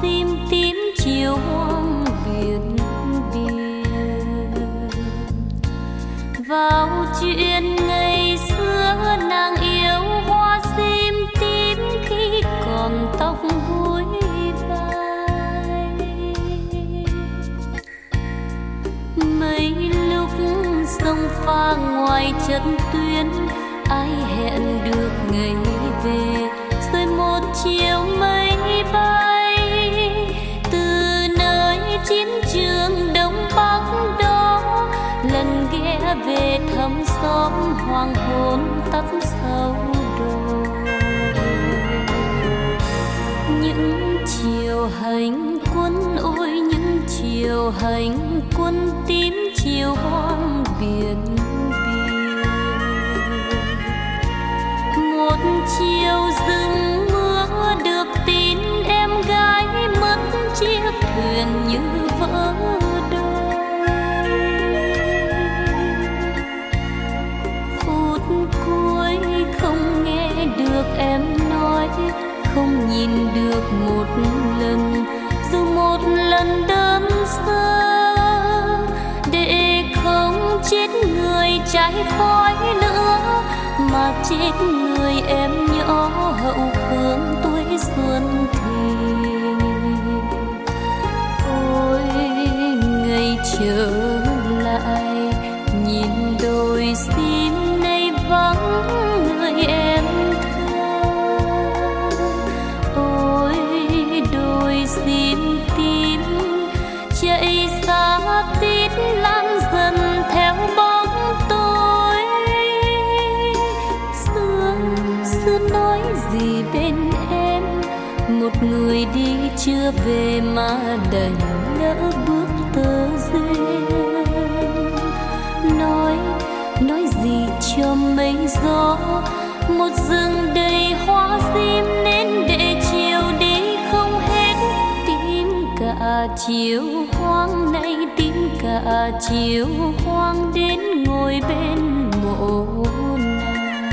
sim tím chiều hoang biển biển. Vào chuyện ngày xưa nàng yêu hoa sim tím khi còn tóc búi vai. Mấy lúc sông pha ngoài trận tuyến, ai hẹn được ngày về, rồi một chiều mây bay từ nơi chiến trường đông bắc đó, lần ghé về thăm xóm hoàng hôn tắt sau đồi. Những chiều hành quân, ôi những chiều hành quân tím chiều hoang biển biển. Một chiều rừng mưa được tin em gái mất chiếc thuyền như vỡ đôi. Phút cuối không nghe được em nói, không nhìn được một lần, dù một lần đơn sơ, để không chết người cháy khói nữa, mà chết người em nhỏ hậu phương tuổi xuân thì. Ôi ngày trở lại nhìn đôi sim nay vắng người em thơ. Ôi đôi sim tím chạy xa tít lan dần theo bóng tôi. Xưa nói gì bên em, một người đi chưa về mà đành lỡ bước tơ duyên. Nói gì cho mây gió, một rừng đầy hoa sim nên để chiều đi không hết. Tím cả chiều hoang nay, tím cả chiều hoang đến ngồi bên mộ nàng.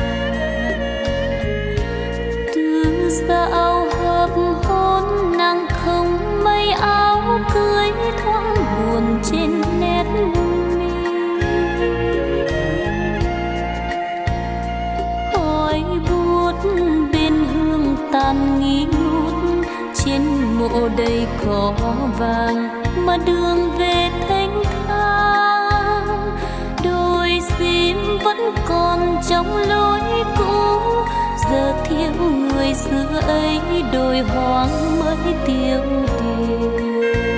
Từ dạo hợp hôn nàng không mây áo cưới, thoáng buồn trên nét mi. Khói buốt bên hương tàn nghi ngút, trên mộ đầy cỏ vàng mà đường về thanh thang. Đôi sim vẫn còn trong lối cũ, giờ thiếu người xưa ấy, đôi hoang mới tiêu điều.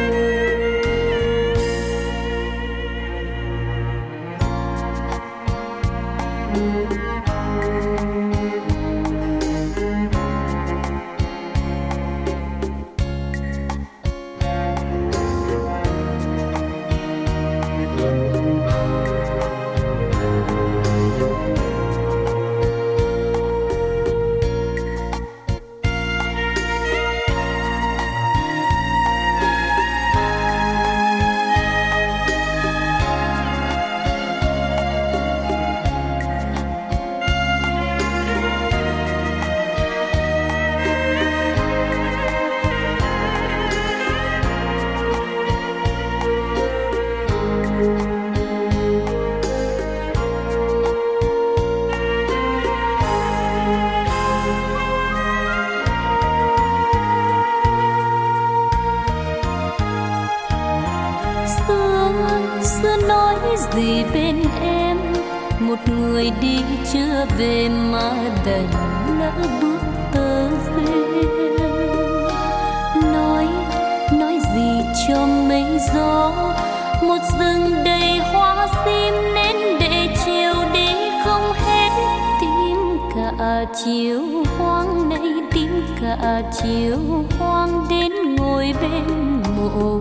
Xưa nói gì bên em, một người đi chưa về mà đành lỡ bước tơ duyên. Nói gì cho mây gió, một rừng đầy hoa sim nên để chiều đi không hết. Tím cả chiều hoang nay, tím cả chiều hoang đến ngồi bên mộ.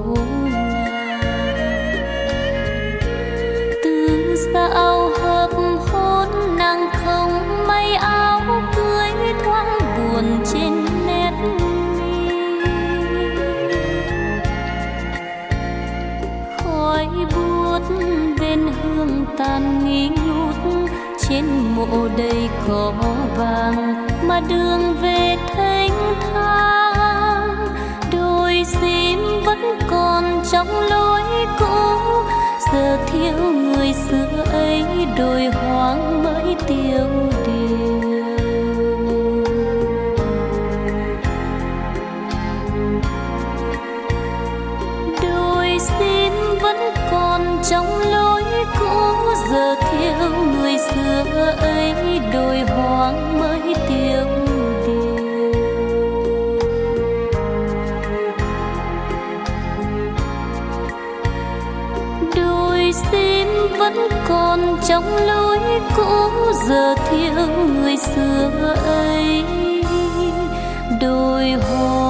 Dạo hợp hôn nàng không may áo cưới, thoáng buồn trên nét mi. Khói buốt bên hương tàn nghi ngút, trên mộ đầy cỏ vàng mà đường về thanh thang. Đôi vẫn còn trong lối cũ, giờ thiếu người xưa ấy đồi hoang mới tiêu điều. Đồi xin vẫn còn trong lối cũ, giờ thiếu người xưa ấy đồi hoang mới tiêu điều. Đồi xin vẫn còn trong lối cũ, giờ thiếu người xưa ấy đồi hoang